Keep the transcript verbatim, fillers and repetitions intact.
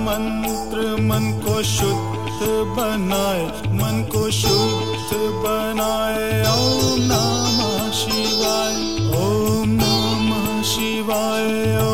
मंत्र मन को शुद्ध बनाए, मन को शुद्ध बनाए। ओम नमः शिवाय, ओम नमः शिवाय।